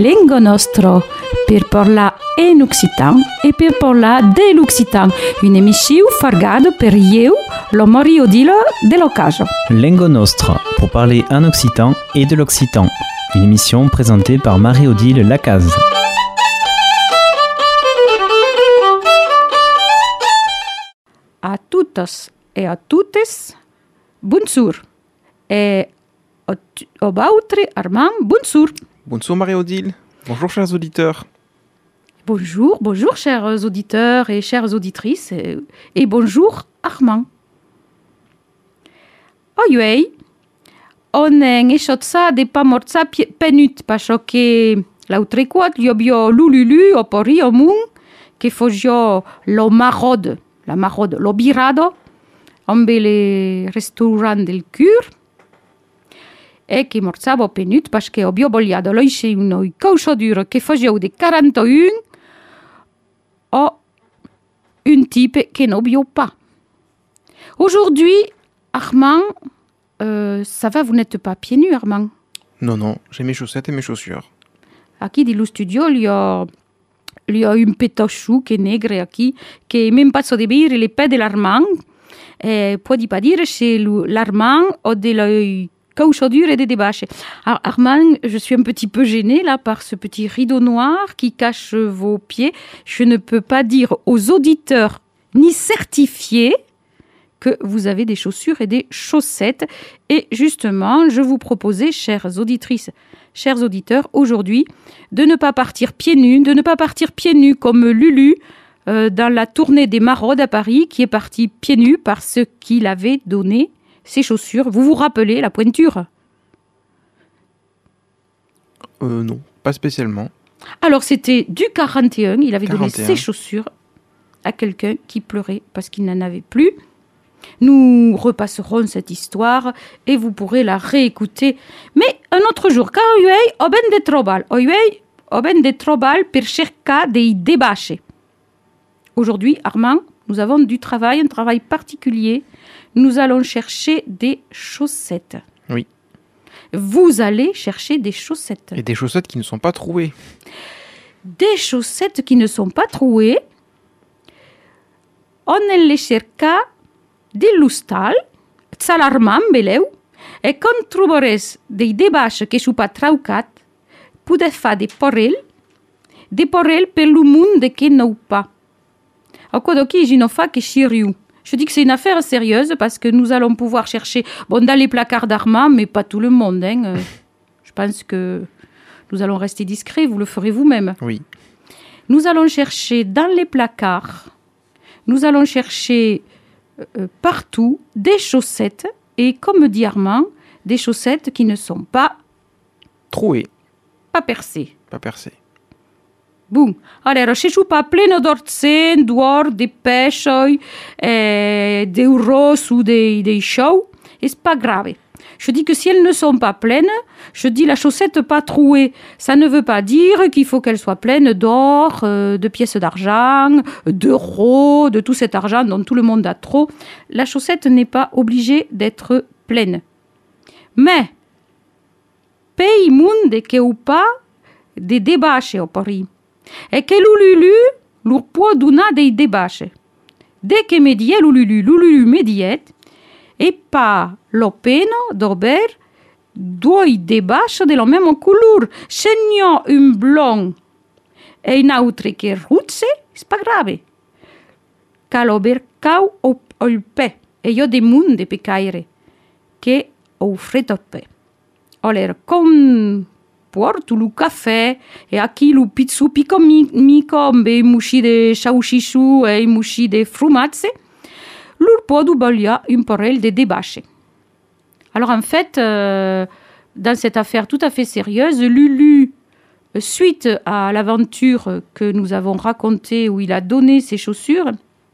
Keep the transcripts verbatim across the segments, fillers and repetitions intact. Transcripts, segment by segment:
Lengo nostro per parlar en occitan e per parlar de l'occitan, une émission fargada per io, lo Mario Odile de l'Ocaso. Lengo nostro pour parler en occitan et de l'occitan, une émission présentée par Marie-Odile Lacaze. A toutes et à toutes, bonjour. Et au bautre, Armand, bonjour. Bonjour Marie-Odile. Bonjour chers auditeurs. Bonjour, bonjour chers auditeurs et chères auditrices. Et, et bonjour Armand. Oiei, on est ça de pas morza penut parce que l'autre fois, il y a lululu au pori au moun que fogio lo marode, la marode, lo birado, ambe le restaurant del cur. E che morzavo penut parce que ho vogliato loisce uno causoduro che facevo di quarante-un o un type che non bio pas. Aujourd'hui, Armand, euh, ça va, vous n'êtes pas pieds nus, Armand? Non, non, j'ai mes chaussettes et mes chaussures. Aquí di lo studio, il y a, il y a un pétochou qui est nègre aquí, qui même pas so de dire les pieds de l'Armand. E può di pas dire chez l'Armand o de l'œil causodure et des débâches. Alors, Armand, je suis un petit peu gênée là par ce petit rideau noir qui cache vos pieds. Je ne peux pas dire aux auditeurs ni certifier que vous avez des chaussures et des chaussettes. Et justement, je vous proposais, chères auditrices, chers auditeurs, aujourd'hui, de ne pas partir pieds nus, de ne pas partir pieds nus comme Lulu euh, dans la tournée des maraudes à Paris, qui est parti pieds nus parce qu'il avait donné ses chaussures. Vous vous rappelez la pointure? Euh, non, pas spécialement. Alors, c'était du quarante et un. Il avait quarante et un. donné ses chaussures à quelqu'un qui pleurait parce qu'il n'en avait plus. Nous repasserons cette histoire et vous pourrez la réécouter. Mais un autre jour, car io ho ben de trobal, ho ben de trobal per cercar dei débâches. Aujourd'hui, Armand, nous avons du travail, un travail particulier. Nous allons chercher des chaussettes. Oui. Vous allez chercher des chaussettes. Et des chaussettes qui ne sont pas trouées. Des chaussettes qui ne sont pas trouées. On les cerca dell'ustal, salarman beleu, et quand trobarez des débâches que sont pas traucat, pouvez faire des porrel, des porrel per le monde que n'ont pas. A quoi d'oki, je n'en fais que chiriou. Je dis que c'est une affaire sérieuse parce que nous allons pouvoir chercher bon, dans les placards d'Armand, mais pas tout le monde. Hein. Euh, je pense que nous allons rester discrets, vous le ferez vous-même. Oui. Nous allons chercher dans les placards, nous allons chercher euh, partout des chaussettes et, comme dit Armand, des chaussettes qui ne sont pas Trouées. Pas percées. Pas percées. Bom, allora, se tu pas pleno d'orzen, d'or, de pêche, eh, d'euros ou des, des shows, c'est pas grave. Je dis que si elles ne sont pas pleines, je dis la chaussette pas trouée. Ça ne veut pas dire qu'il faut qu'elle soit pleine d'or, euh, de pièces d'argent, d'euros, de tout cet argent dont tout le monde a trop. La chaussette n'est pas obligée d'être pleine. Mais, pei monde che ou pas de débâches au Paris. E che l'ululu l'ur può dona dei débâches. Dès que me die l'ululu, l'ululu me diet, e pa lo peno d'ober due débâches de la même couleur. Se n'ho un blond e un autre che ruzze, c'est pas grave. Cal ober cau o il pe, e io de monde pecaire, che ho freddo pe. Allora, con porto le café et aquí le pizzu pico mi, mico be mushi de chauchisou et mushi de frumatze, l'ur podu balia un porel de débâches. Alors en fait, euh, dans cette affaire tout à fait sérieuse, Lulu, suite à l'aventure que nous avons racontée où il a donné ses chaussures,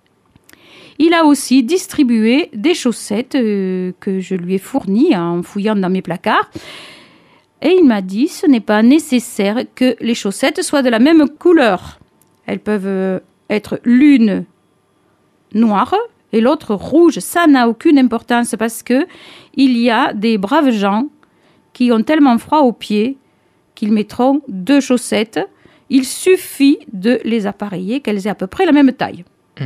il a aussi distribué des chaussettes euh, que je lui ai fournies en fouillant dans mes placards. Et il m'a dit, ce n'est pas nécessaire que les chaussettes soient de la même couleur. Elles peuvent être l'une noire et l'autre rouge. Ça n'a aucune importance parce que il y a des braves gens qui ont tellement froid aux pieds qu'ils mettront deux chaussettes. Il suffit de les appareiller, qu'elles aient à peu près la même taille. Mm.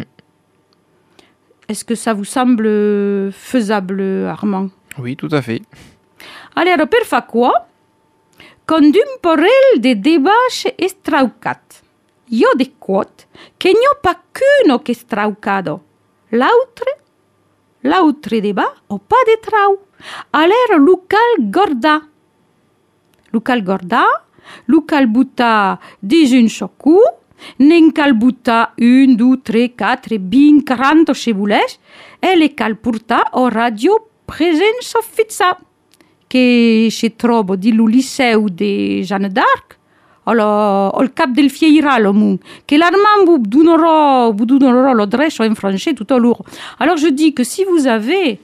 Est-ce que ça vous semble faisable, Armand? Oui, tout à fait. Allora, per fa qua, con un porel de debache estraucat. Io de quot, che n'ho pas qu'uno che straucado. L'autre, l'autre deba o pas de trau. Allora, lucal gorda. Lucal gorda, lucal buta dis un chocou, nen cal buta un, due, tre, quatre, bin, quaranta cebulès, e le cal portar o radio presenza fissa, che si trovo di lo liceu de Jeanne d'Arc, al cap del Fieiral, au monde, que l'Armand vous donnera, vous donnera l'adresse en français tout à l'heure. Alors je dis que si vous avez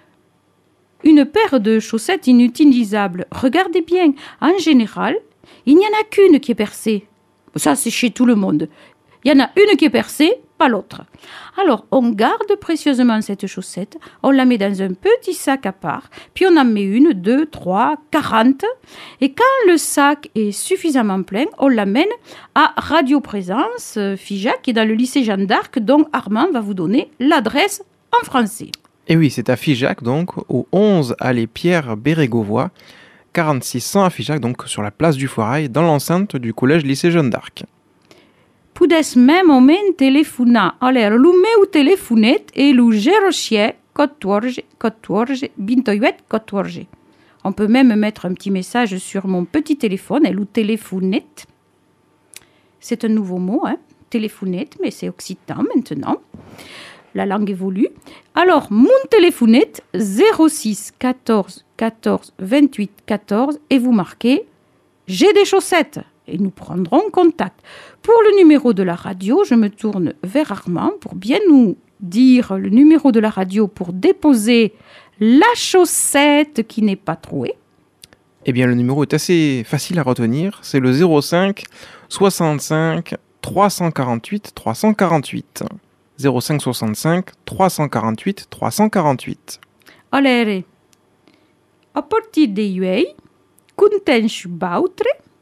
une paire de chaussettes inutilisables, regardez bien, en général, il n'y en a qu'une qui est percée. Ça, c'est chez tout le monde. Il y en a une qui est percée, pas l'autre. Alors, on garde précieusement cette chaussette, on la met dans un petit sac à part, puis on en met une, deux, trois, quarante. Et quand le sac est suffisamment plein, on l'amène à Radio Présence, Figeac, qui est dans le lycée Jeanne d'Arc, dont Armand va vous donner l'adresse en français. Et oui, c'est à Figeac, donc, au onze allée Pierre Bérégovoy, quarante-six cents à Figeac, donc sur la place du Foirail, dans l'enceinte du collège lycée Jeanne d'Arc. Pudes même moment telefonar. Alors, le meu telefonet est le zéro six quatorze quatorze vingt-huit quatorze. On peut même mettre un petit message sur mon petit téléphone, et le téléphonet. C'est un nouveau mot, hein, téléphonet, mais c'est occitan maintenant. La langue évolue. Alors, mon téléphonet, zéro six quatorze quatorze vingt-huit quatorze, et vous marquez « J'ai des chaussettes » et nous prendrons contact. Pour le numéro de la radio, je me tourne vers Armand pour bien nous dire le numéro de la radio pour déposer la chaussette qui n'est pas trouée. Eh bien, le numéro est assez facile à retenir. C'est le zéro cinq soixante-cinq trois cent quarante-huit trois cent quarante-huit. zéro cinq soixante-cinc trois cent quarante-huit trois cent quarante-huit. Allora, a partir de ieri, contento bautre,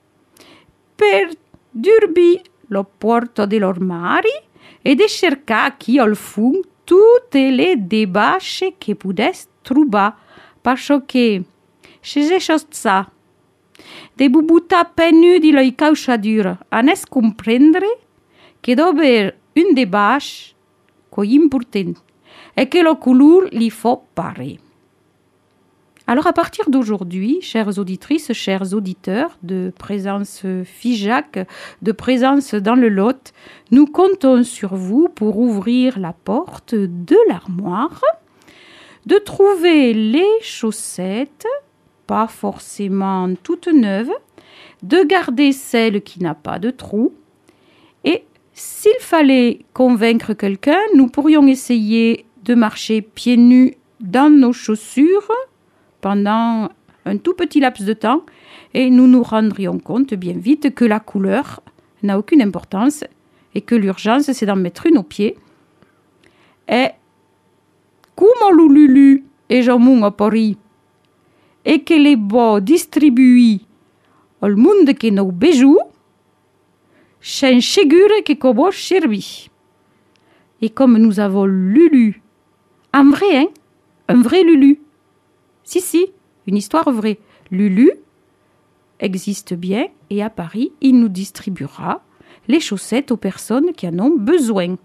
per dirvi lo porto dell'ormari e di cercare qui al fond tutte le debasce che potesse trovare, perché se je chose ça, de bubuta pennu di la cauchadura, anes comprendere che dover un debasce co important e che la couleur li faut parer. Alors à partir d'aujourd'hui, chères auditrices, chers auditeurs de Présence Figeac, de Présence dans le Lot, nous comptons sur vous pour ouvrir la porte de l'armoire, de trouver les chaussettes, pas forcément toutes neuves, de garder celle qui n'a pas de trou. Et s'il fallait convaincre quelqu'un, nous pourrions essayer de marcher pieds nus dans nos chaussures pendant un tout petit laps de temps, et nous nous rendrions compte bien vite que la couleur n'a aucune importance et que l'urgence, c'est d'en mettre une au pied. Et comme le Lulu et Jamon à Paris, et que les beaux distribués au monde que nos bijoux, c'est sûr que comme servi. Et comme nous avons Lulu, un vrai, hein, un vrai Lulu. Si, si, une histoire vraie. Lulu existe bien et à Paris, il nous distribuera les chaussettes aux personnes qui en ont besoin.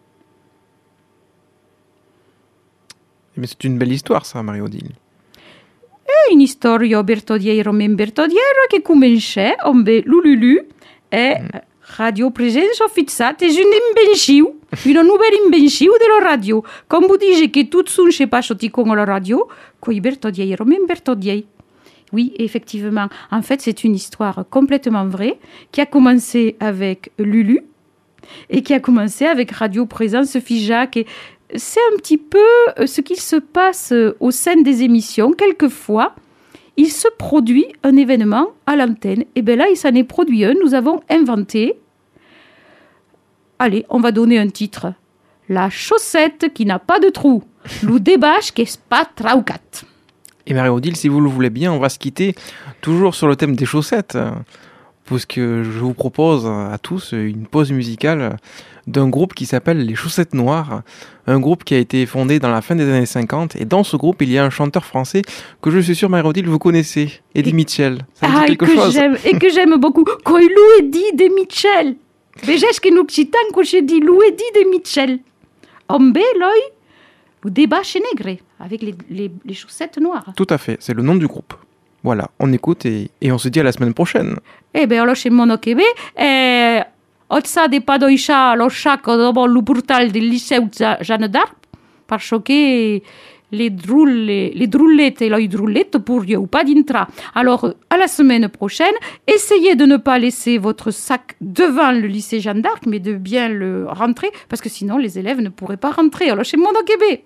Mais c'est une belle histoire, ça, Marie-Odile. È una storia bertodiero men bertodiero che comincia amb Lulu e Radio Presenza Fixata és une invention, une nouvelle invention de la radio. Comme vous dites que tout ne sait pas chotti con la radio, quoi bertodiero men bertodier. Oui, effectivement. En fait, c'est une histoire complètement vraie qui a commencé avec Lulu et qui a commencé avec Radio Présence Figeac. Et c'est un petit peu ce qu'il se passe au sein des émissions. Quelquefois, il se produit un événement à l'antenne. Et bien là, il s'en est produit un. Nous avons inventé... Allez, on va donner un titre. La chaussette qui n'a pas de trou. Lu débâche qui est pas traucat. Et Marie-Odile, si vous le voulez bien, on va se quitter toujours sur le thème des chaussettes. puisque je vous propose à tous une pause musicale d'un groupe qui s'appelle Les Chaussettes Noires, un groupe qui a été fondé dans la fin des années cinquante, et dans ce groupe il y a un chanteur français que je suis sûr, Marie-Odile, vous connaissez, Eddie et... Mitchell. Ça me dit ah, quelque et que chose j'aime, et que j'aime beaucoup. Quoi, Lou Eddie de Mitchell. Veges que en occitan, quand j'ai dit Lou Eddie de Mitchell. Ombe, l'œil, ou débat chez Nègre, avec les, les, les chaussettes noires. Tout à fait, c'est le nom du groupe. Voilà, on écoute et, et on se dit à la semaine prochaine. Eh bien, alors, chez Monokebe, eh... Otsa de padoisha lo sciacco dopo il portale del liceo Jeanne d'Arc, parce que les drulle, les drullettes et les drullettes pour ou pas d'intra. Alors, à la semaine prochaine, essayez de ne pas laisser votre sac devant le lycée Jeanne d'Arc, mais de bien le rentrer, parce que sinon les élèves ne pourraient pas rentrer. Alors, chez Monokebe.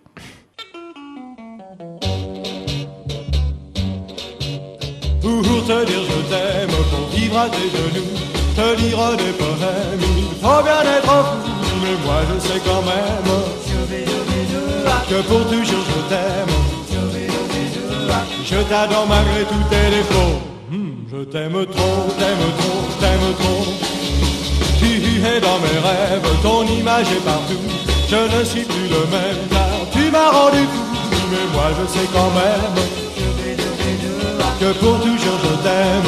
Pour te dire je t'aime, pour vivre à tes genoux, te lire des poèmes, il faut bien être fou, mais moi je sais quand même que pour toujours je t'aime. Je t'adore malgré tous tes défauts. Mmh, je t'aime trop, t'aime trop, t'aime trop. Tu es dans mes rêves, ton image est partout. Je ne suis plus le même car tu m'as rendu fou, mais moi je sais quand même que pour toujours je t'aime.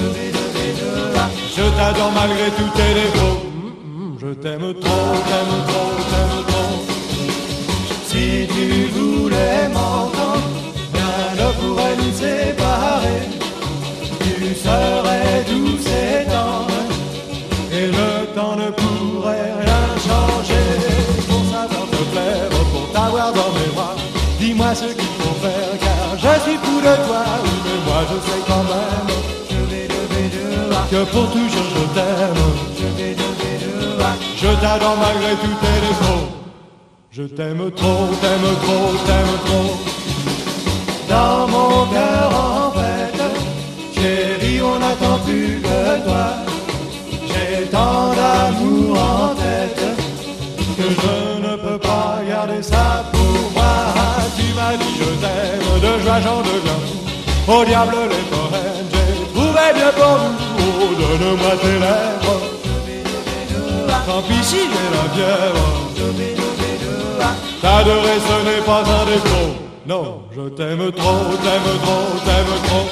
Je t'adore malgré tous tes défauts. Mmh, je t'aime trop, t'aime trop, t'aime trop. Si tu voulais m'entendre, rien ne pourrait nous séparer. Tu serais douce et tendre, et le temps ne pourrait rien changer. Pour savoir te plaire, pour t'avoir dans mes bras, dis-moi ce qu'il faut faire, car je suis fou de toi. Oui, mais moi je sais quand même que pour toujours je t'aime. Je t'adore malgré tous tes défauts. Je t'aime trop, t'aime trop, t'aime trop. Dans mon cœur en fait, chérie, on n'attend plus que toi. J'ai tant d'amour en tête que je ne peux pas garder ça pour moi. Tu m'as dit je t'aime, de joie j'en deviens fou. Au diable les poèmes, j'ai trouvé bien pour nous. Oh, donne-moi tes lèvres. Tant pis si j'ai la fièvre. T'adorer ce n'est pas un défaut. Non, je t'aime trop, t'aime trop, t'aime trop.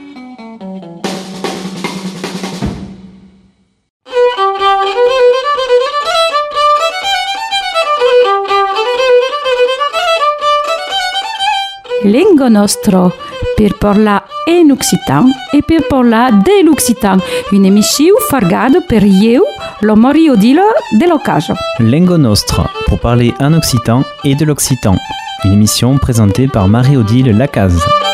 Lingua nostro per parlar en occitan et per parlar de l'occitan. Une émission fargada per eu, lo Marie-Odile de l'Occasion. Lingo Nostra, pour parler en occitan et de l'occitan. Une émission présentée par Marie-Odile Lacaze.